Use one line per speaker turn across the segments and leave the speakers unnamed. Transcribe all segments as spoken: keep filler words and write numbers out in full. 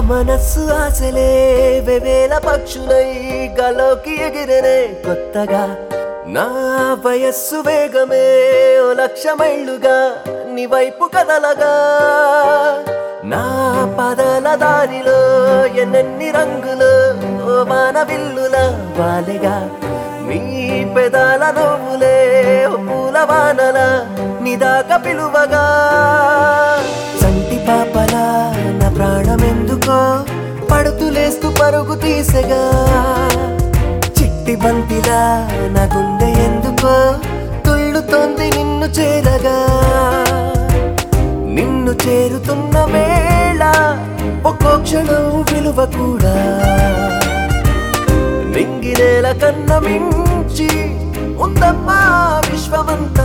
మనస్సు ఆశలే వేవేల పక్షులై గలోకి ఎగిరనే కొత్తగా నా వయస్సు వేగమే ఓ లక్ష మైళ్ళుగా నీ వైపు కదలగా నా పదల దారిలో ఎన్నెన్ని రంగులు ఓ వాన విల్లుల వాలెగా నీ పెదాల నవ్వులే ఓ పూల వానల నిదాక పిలువగా సంటి పాపలా నా ప్రాణమెందుకో పడుతులేస్తూ పరుగు తీసెగా చిట్టి బంతిలా నా గుండె ఎందుకో తుళ్ళుతోంది నిన్ను చేరగా నిన్ను చేరుతున్న వేళ ఒక్కో క్షణం విలువ కూడా నింగినేల కన్న మించి ఉందమ్మా విశ్వమంతా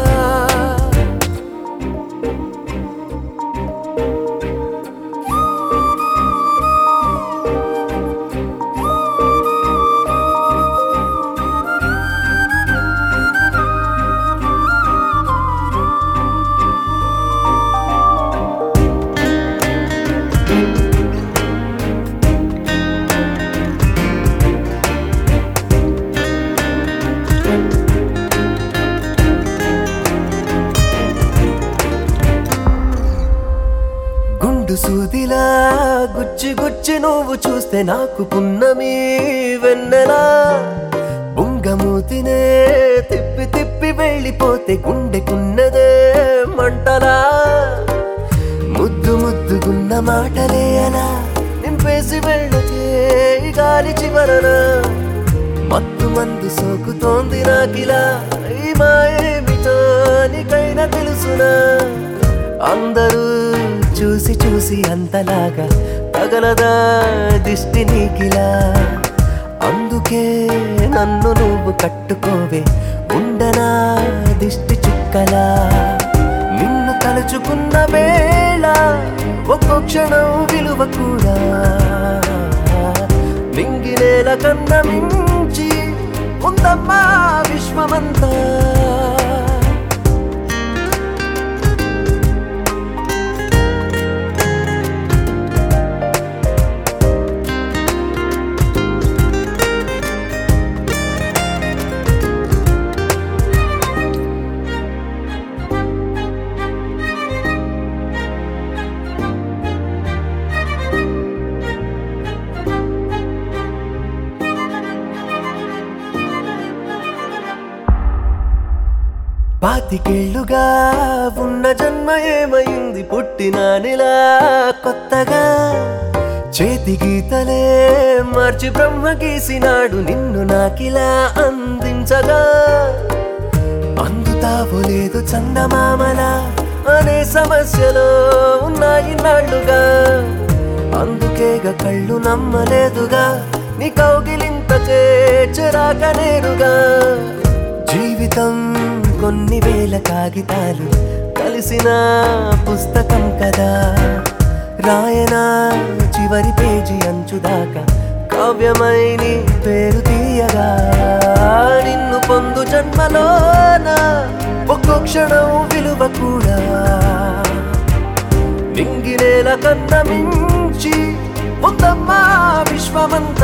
గుండు సూదిలా గుచ్చి గుచ్చి నువ్వు చూస్తే నాకు పున్నమి వెన్నెలా బుంగమూతినే తిప్పి తిప్పి వెళ్ళిపోతే గుండెకున్నదే మంటలా ముద్దు ముద్దుగున్న మాటలే అలా నింపేసి వెళ్ళకే ఈ గాలి చివరన మత్తు మందు సోకుతోంది నాకిలా ఈ మాయేమిటో నీకైనా తెలుసునా అందరూ చూసి చూసి అంతలాగా తగలదా దిష్టి నీకిలా అందుకే నన్ను నువ్వు కట్టుకోవే ఉండనా దిష్టి చుక్కలా నిన్ను తలుచుకున్న వేళ ఒక్కో క్షణం విలువ కూడా నింగినేల కన్న మించి ఉందమ్మా విశ్వమంతా పాతికేళ్లుగా ఉన్న జన్మ ఏమైంది పుట్టినానిలా కొత్తగా చేతి గీతలే మార్చి బ్రహ్మ గీసినాడు నిన్ను నాకిలా అందించగా అందుతావో లేదు చందమామలా అనే సమస్యలో ఉన్నాయి నాళ్ళుగా అందుకేగా కళ్ళు నమ్మలేదుగా నీ కౌగిలింతకే చెరాక నేరుగా జీవితం కొన్ని వేల కాగితాలు కలిసిన పుస్తకం కదా రాయనా చివరి పేజీ అంచుదాకా కావ్యమై నీ పేరు తీయగా నిన్ను పొందు జన్మలోన ఒక్కో క్షణం విలువ కూడా నింగినేల కన్న మించి ఉందమ్మా విశ్వమంతా